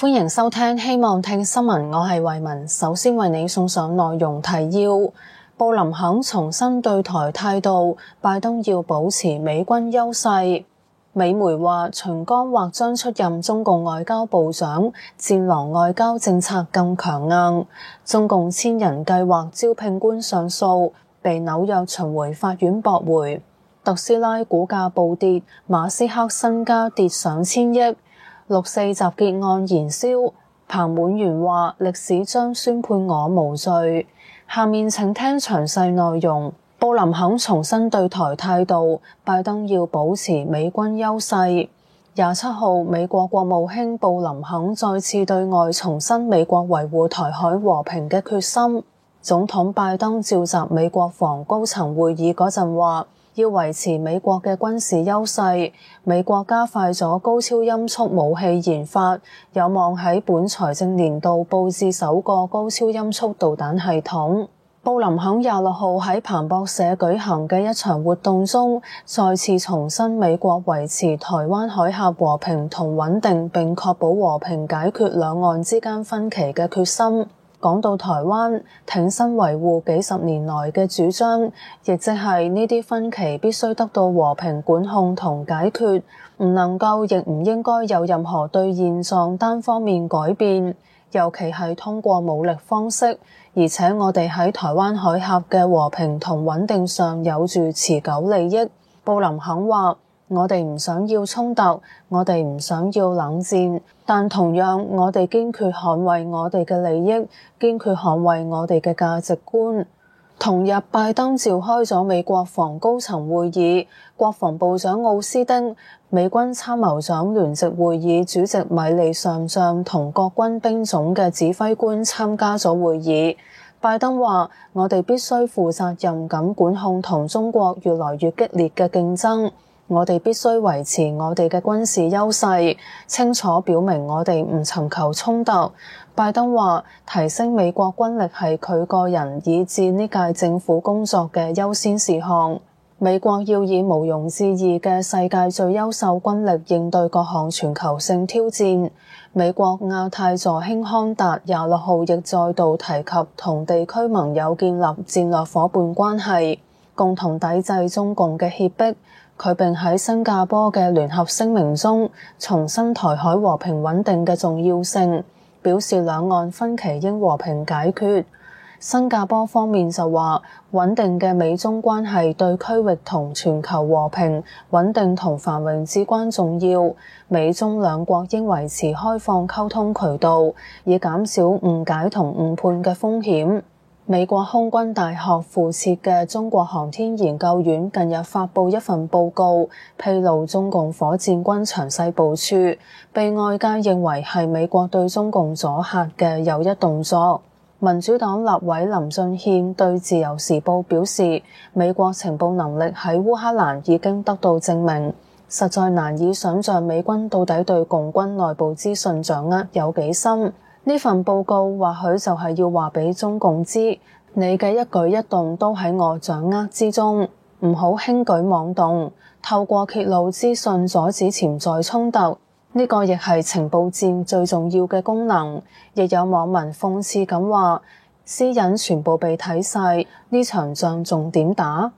歡迎收聽希望聽新聞，我係慧雯。首先為你送上內容提要。布林肯重申對台態度，拜登要保持美軍優勢。美媒話秦剛或將出任中共外交部長，戰狼外交政策更強硬。中共千人計劃招聘官上訴，被紐約巡迴法院駁回。特斯拉股價暴跌，馬斯克身家跌上千億。六四集結案燃燒，彭滿源話歷史將宣判我無罪。下面請聽詳細內容。布林肯重申對台態度，拜登要保持美軍優勢。27號，美國國務卿布林肯再次對外重申美國維護台海和平嘅決心。總統拜登召集美國防高層會議嗰陣話，要維持美國嘅軍事優勢，美國加快咗高超音速武器研發，有望喺本財政年度佈置首個高超音速導彈系統。布林肯26號喺彭博社舉行嘅一場活動中，再次重申美國維持台灣海峽和平同穩定，並確保和平解決兩岸之間分歧嘅決心。講到台灣，挺身維護幾十年來嘅主張，亦即係呢啲分歧必須得到和平管控同解決，唔能夠亦唔應該有任何對現狀單方面改變，尤其係通過武力方式。而且我哋喺台灣海峽嘅和平同穩定上有住持久利益。布林肯話：我哋唔想要衝突，我哋唔想要冷戰，但同樣我哋堅決捍衛我哋嘅利益，堅決捍衛我哋嘅價值觀。同日，拜登召開咗美國防高層會議，國防部長奧斯汀、美軍參謀長聯席會議主席米利上將同各軍兵種嘅指揮官參加咗會議。拜登話：我哋必須負責任咁管控同中國越來越激烈嘅競爭。我哋必須維持我哋嘅軍事優勢，清楚表明我哋唔尋求衝突。拜登話，提升美國軍力係佢個人以至呢屆政府工作嘅優先事項。美國要以毋庸置疑嘅世界最優秀軍力應對各項全球性挑戰。美國亞太助卿康達26號亦再度提及同地區盟友建立戰略夥伴關係，共同抵制中共嘅脅迫。佢並喺新加坡嘅聯合聲明中重申台海和平穩定嘅重要性，表示兩岸分歧應和平解決。新加坡方面就話，穩定嘅美中關係對區域同全球和平、穩定同繁榮至關重要，美中兩國應維持開放溝通渠道，以減少誤解同誤判嘅風險。美國空軍大學附設嘅中國航天研究院近日發布一份報告，披露中共火箭軍詳細部署，被外界認為係美國對中共阻嚇嘅又一動作。民主黨立委林俊憲對自由時報表示，美國情報能力喺烏克蘭已經得到證明，實在難以想像美軍到底對共軍內部資訊掌握有幾深。呢份報告或許就係要話俾中共知，你嘅一舉一動都喺我掌握之中，唔好輕舉妄動，透過揭露資訊阻止潛在衝突，呢個亦係情報戰最重要嘅功能。亦有網民諷刺咁話，私隱全部被睇晒，呢場仗仲點打？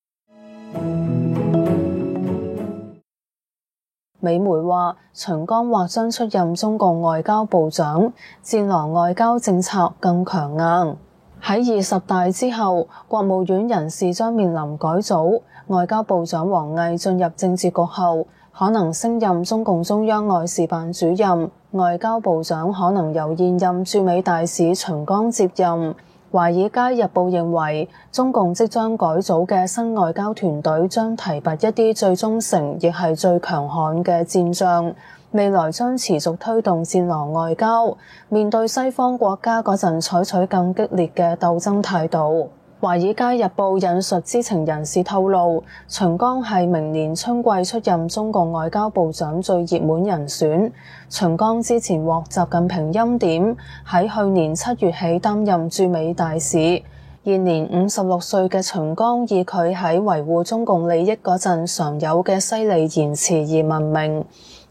美媒話，秦剛或將出任中共外交部長，戰狼外交政策更強硬。喺20大之後，國務院人事將面臨改組，外交部長王毅進入政治局後，可能升任中共中央外事辦主任，外交部長可能由現任駐美大使秦剛接任。《華爾街日報》認為，中共即將改組嘅新外交團隊將提拔一啲最忠誠亦係最強悍嘅戰將，未來將持續推動戰狼外交，面對西方國家嗰陣採取更激烈嘅鬥爭態度。《華爾街日報》引述知情人士透露，秦剛係明年春季出任中共外交部長最熱門人選。秦剛之前獲習近平欽點，喺去年7月起擔任駐美大使。現年56歲嘅秦剛以佢喺維護中共利益嗰陣常有嘅犀利言辭而聞名。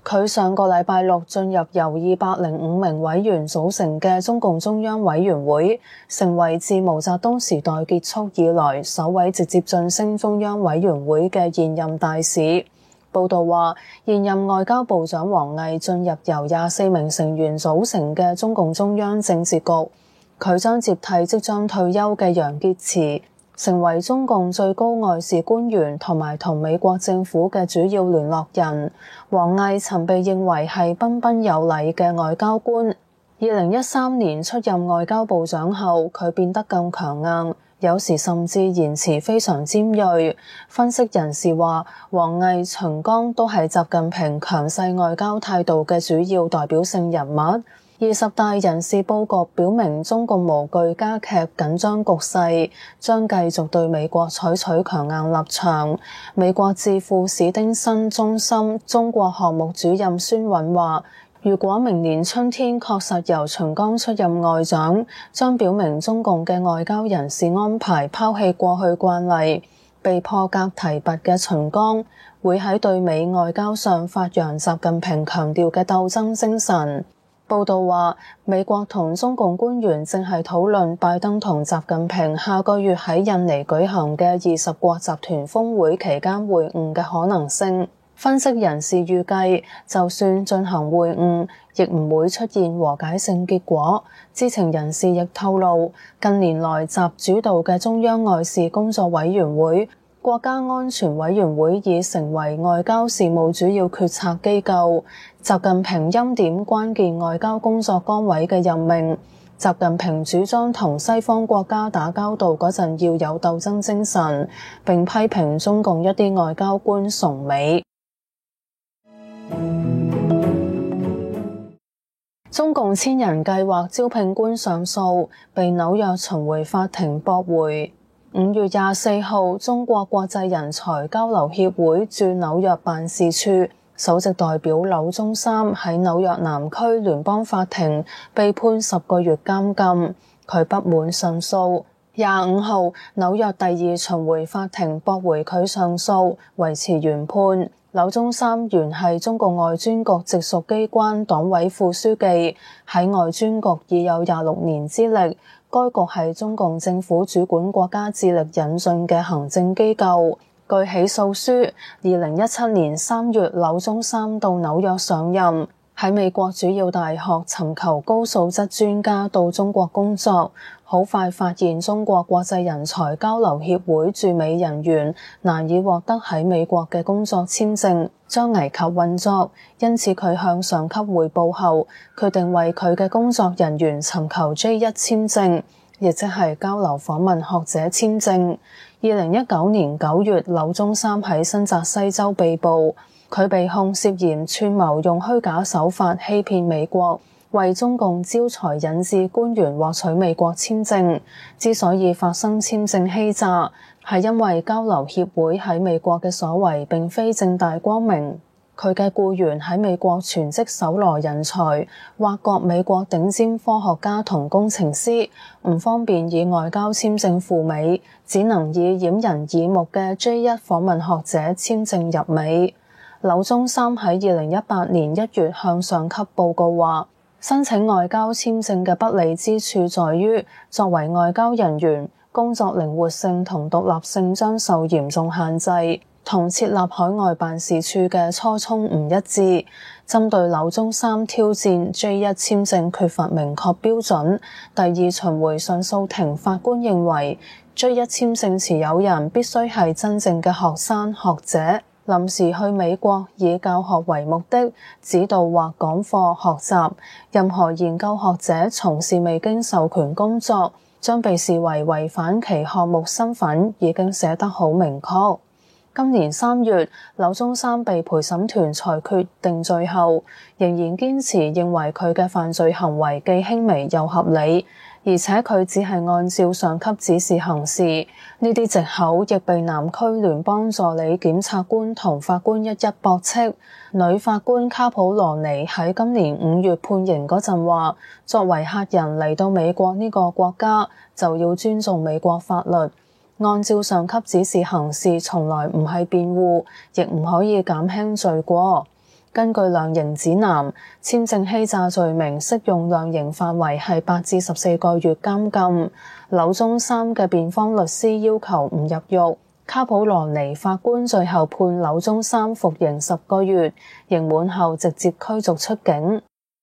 佢上個禮拜六進入由205名委員組成嘅中共中央委員會，成為自毛澤東時代結束以來首位直接晉升中央委員會嘅現任大使。報道話，現任外交部長王毅進入由24名成員組成嘅中共中央政治局，佢將接替即將退休嘅楊潔篪，成為中共最高外事官員同埋同美國政府嘅主要聯絡人。王毅曾被認為係彬彬有禮嘅外交官。2013年出任外交部長後，佢變得更強硬，有時甚至言辭非常尖銳。分析人士話，王毅、秦剛都係習近平強勢外交態度嘅主要代表性人物。20大人事佈局表明，中共無懼加劇緊張局勢，將繼續對美國採取強硬立場。美國智庫史丁森中心中國項目主任孫韻話，如果明年春天確實由秦剛出任外長，將表明中共嘅外交人事安排拋棄過去慣例，被破格提拔嘅秦剛會喺對美外交上發揚習近平強調嘅鬥爭精神。報道話，美國同中共官員正係討論拜登同習近平下個月喺印尼舉行嘅20國集團峰會期間會晤嘅可能性。分析人士預計，就算進行會晤，亦唔會出現和解性結果。知情人士亦透露，近年來習主導嘅中央外事工作委員會、國家安全委員會已成為外交事務主要決策機構。習近平欽點關鍵外交工作崗位嘅任命。習近平主張同西方國家打交道嗰陣要有鬥爭精神，並批評中共一啲外交官崇美。中共千人計劃招聘官上訴，被紐約巡迴法庭駁回。5月24號，中國國際人才交流協會駐紐約辦事處首席代表柳宗三喺紐約南區聯邦法庭被判10個月監禁，佢不滿上訴。25號，紐約第2巡迴法庭駁回佢上訴，維持原判。柳宗三原係中共外專局直屬機關黨委副書記，喺外專局已有26年資歷。該局係中共政府主管國家致力引進嘅行政機構。據起訴書，2017年3月，柳宗三到紐約上任，喺美國主要大學尋求高素質專家到中國工作，好快發現中國國際人才交流協會駐美人員難以獲得喺美國嘅工作簽證，將危及運作，因此佢向上級匯報後，決定為佢嘅工作人員尋求 J1 簽證，亦即係交流訪問學者簽證。2019年9月，柳宗三喺新澤西州被捕，佢被控涉嫌串謀用虛假手法欺騙美國，為中共招才引致官員獲取美國簽證。之所以發生簽證欺詐，係因為交流協會喺美國嘅所為並非正大光明。佢嘅僱員喺美國全職搜羅人才，挖角美國頂尖科學家同工程師，唔方便以外交簽證赴美，只能以掩人耳目嘅 J1 訪問學者簽證入美。柳宗三喺2018年1月向上級報告話，申請外交簽證嘅不利之處在於，作為外交人員，工作靈活性同獨立性將受嚴重限制，同設立海外辦事處嘅初衷唔一致。針對柳宗三挑戰 J1 簽證缺乏明確標準，第2巡迴上訴庭法官認為 J1 簽證持有人必須係真正嘅學生學者，臨時去美國以教學為目的，指導或講課學習。任何研究學者從事未經授權工作，將被視為違反其項目身份，已經寫得好明確。今年3月，柳宗三被陪審團裁決定罪後，仍然堅持認為佢嘅犯罪行為既輕微又合理，而且佢只係按照上級指示行事。呢啲藉口亦被南區聯邦助理檢察官同法官一一駁斥。女法官卡普羅尼喺今年5月判刑嗰陣話，作為客人嚟到美國呢個國家，就要尊重美國法律。按照上級指示行事，從來唔係辯護，亦唔可以減輕罪過。 根據量刑指南，簽證欺詐罪名適用量刑範圍係8至14個月監禁。柳宗三嘅辯方律師要求唔入獄。卡普羅尼法官最後判柳宗三服刑10個月，刑滿後直接驅逐出境。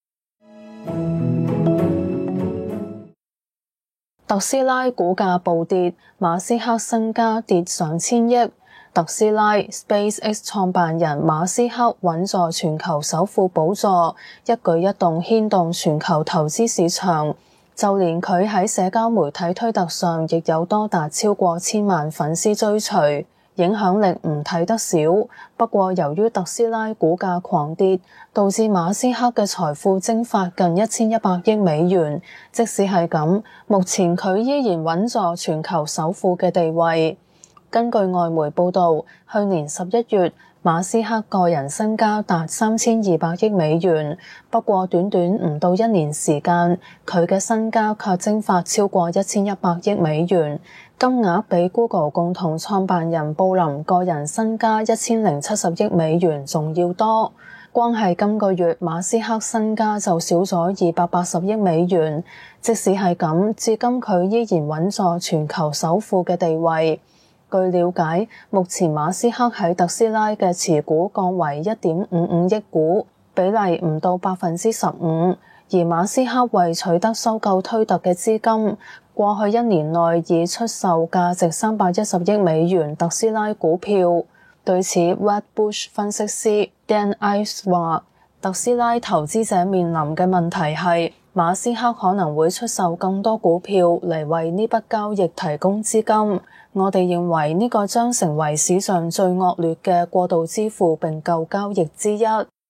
特斯拉股價暴跌，馬斯克身家跌上千億。特斯拉 SpaceX 創辦人馬斯克穩坐全球首富寶座，一舉一動牽動全球投資市場。就連佢喺社交媒體推特上亦有多達超過1000萬粉絲追隨，影響力唔睇得少。不過由於特斯拉股價狂跌，導致馬斯克嘅財富蒸發近1100億美元。即使係咁，目前佢依然穩坐全球首富嘅地位。根據外媒報導，去年11月，馬斯克個人身家達3200億美元，不過短短唔到1年時間，佢嘅身家卻蒸發超過1100億美元，金額比 Google 共同創辦人布林個人身家1070億美元仲要多。光係今個月，馬斯克身家就少咗280億美元。即使係咁，至今佢依然穩坐全球首富嘅地位。據了解，目前馬斯克喺特斯拉嘅持股降為1.55億股，比例唔到15%。而馬斯克為取得收購推特嘅資金，過去1年內已出售價值310億美元特斯拉股票。對此 Wedbush 分析師 Dan Ives 話，特斯拉投資者面臨嘅問題係，馬斯克可能會出售更多股票嚟為呢筆交易提供資金。我哋認為呢個將成為史上最惡劣嘅過度支付並購交易之一。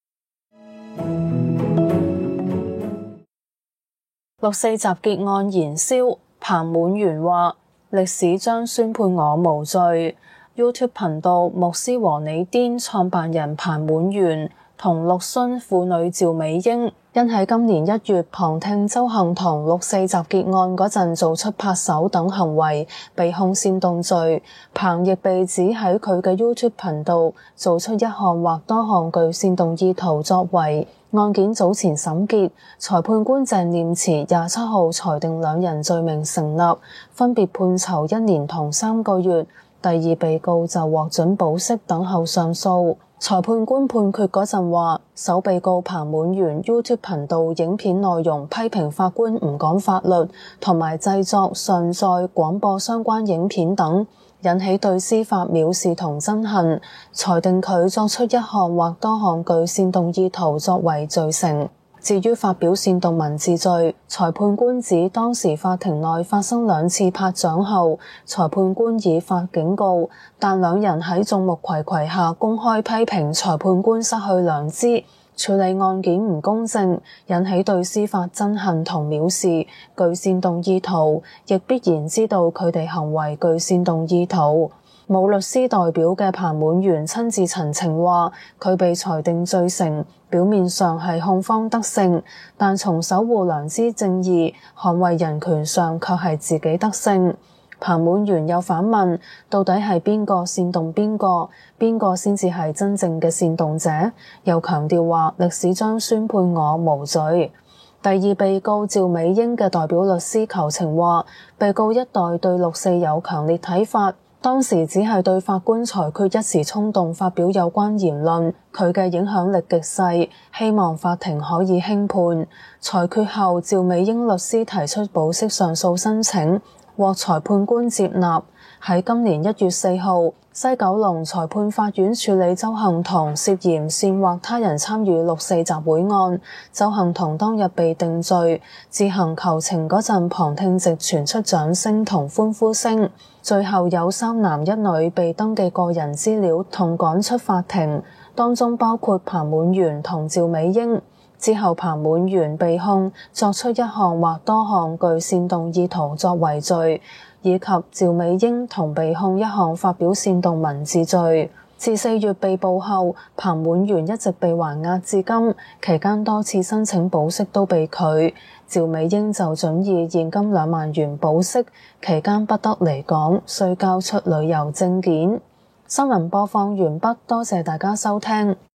六四集結案燃燒，彭滿源話歷史將宣判我無罪。YouTube 頻道穆斯和你癲創辦人彭滿源同陸殉婦女趙美英因喺今年1月旁聽鄒幸彤六四集結案嗰陣做出拍手等行為，被控煽動罪。彭亦被指喺佢嘅 YouTube 頻道做出一項或多項具煽動意圖作為。案件早前審結，裁判官鄭念慈27號裁定兩人罪名成立，分別判囚1年同3個月。第二被告就獲准保釋等候上訴。裁判官判決嗰陣話，首被告彭滿源 YouTube 頻道影片內容批評法官唔講法律，同埋製作、上載、廣播相關影片等，引起對司法藐視同憎恨，裁定佢作出一項或多項具煽動意圖作為罪成。至於發表煽動文字罪，裁判官指當時法庭內發生2次拍掌後，裁判官已發警告，但兩人喺眾目睽睽下公開批評裁判官失去良知，處理案件唔公正，引起對司法憎恨同藐視。具煽動意圖，亦必然知道佢哋行為具煽動意圖。冇律師代表嘅彭滿源親自陳情話，佢被裁定罪成，表面上係控方得勝，但從守護良知正義、捍衛人權上卻係自己得勝。彭滿源又反問，到底係邊個煽動邊個？邊個先至係真正嘅煽動者？又強調話歷史將宣判我無罪。第二被告趙美英嘅代表律師求情話，被告一代對六四有強烈睇法，當時只係對法官裁決一時衝動發表有關言論，佢嘅影響力極細，希望法庭可以輕判。裁決後，趙美英律師提出保釋上訴申請，獲裁判官接納。喺今年1月4號，西九龍裁判法院處理鄒幸彤涉嫌煽惑他人參與六四集會案，鄒幸彤當日被定罪，自行求情嗰陣，旁聽席傳出掌聲同歡呼聲。最後有3男1女被登記個人資料同趕出法庭，當中包括彭滿源同趙美英。之後彭滿源被控作出一項或多項具煽動意圖作為罪，以及趙美英同被控一項發表煽動文字罪。自4月被捕後，彭滿源一直被還押至今，期間多次申請保釋都被拒。趙美英就准以現金2萬元保釋，期間不得離港，需交出旅遊證件。新聞播放完畢，多謝大家收聽。